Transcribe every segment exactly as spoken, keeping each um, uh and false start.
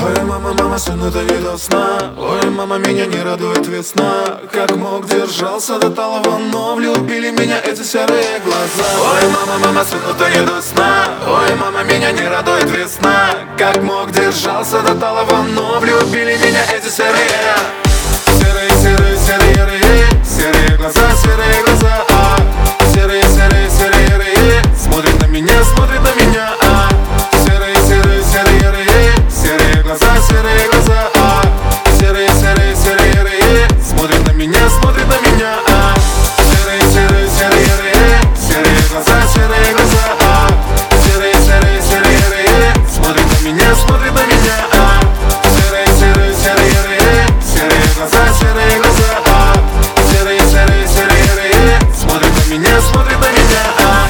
Ой, мама, мама, сын, это не до сна. Ой, мама, меня не радует весна. Как мог, держался до талого, но влюбили меня эти серые глаза. Ой, мама, мама, сын, это не до сна. Ой, мама, меня не радует весна. Как мог, держался до талого, но влюбили меня эти серые. Серые, серые, серые, серые, серые глаза, серые глаза, а. Серые, серые, серые, серые, смотрит на меня, смотрит на меня, а. Серые, серые, серые, серые, серые глаза, серые глаза, а. Серые, серые, серые, серые, смотрит на меня, смотрит на меня, а. Серые, серые, серые, серые, серые глаза, серые глаза, а. Серые, серые, серые, серые, смотрит на меня, смотрит на меня, а. Серые, серые, серые, серые, серые глаза, серые глаза, а. Серые, серые, серые, серые, смотрит на меня, смотрит на меня, а.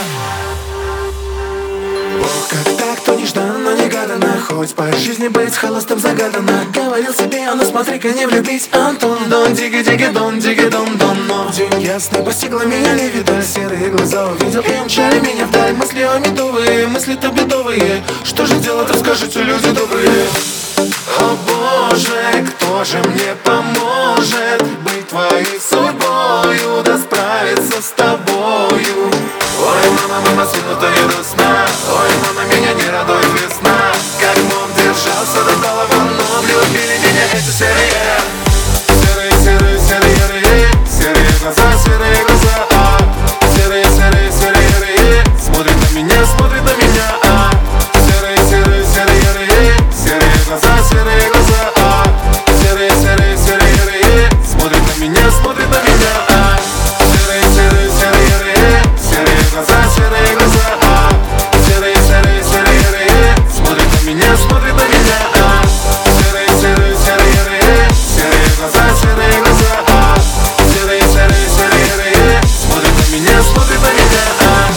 Ох, как так, то нежданно, негаданно. Хоть по жизни быть холостым загаданно. Говорил себе, а ну смотри-ка, не влюбись, Антон. Дон, диги, диги, дон, диги, дон, дон. Но в день ясный постигла меня левита. Серые глаза увидел и умчали меня вдаль. Мысли о медовые, мысли-то бедовые. Что же делать, расскажите, люди добрые. О боже, кто же мне поможет быть твоей судьбою, да справиться с тобою? Ой, мама, мама, сыну, то не до сна. Ой, мама, меня не радует весна. Как мог, держался до талого, но влюбили меня эти серые. Серые, серые, серые, серые, серые глаза, серые глаза, а. Серые, серые, серые, серые, смотрит на меня, смотрит на меня, а. Серые, серые, серые, серые, серые глаза, серые глаза, а. Серые, серые, серые, серые, смотрит на меня, смотрит на меня, а. Серые, серые, серые, серые, серые глаза, серые глаза, а. Серые, серые, серые, серые, смотрит на меня, смотрит на меня, а. Серые, серые, серые, серые, серые глаза, серые глаза, а. Серые, серые, серые, серые, смотрит на меня, смотрит на меня, а.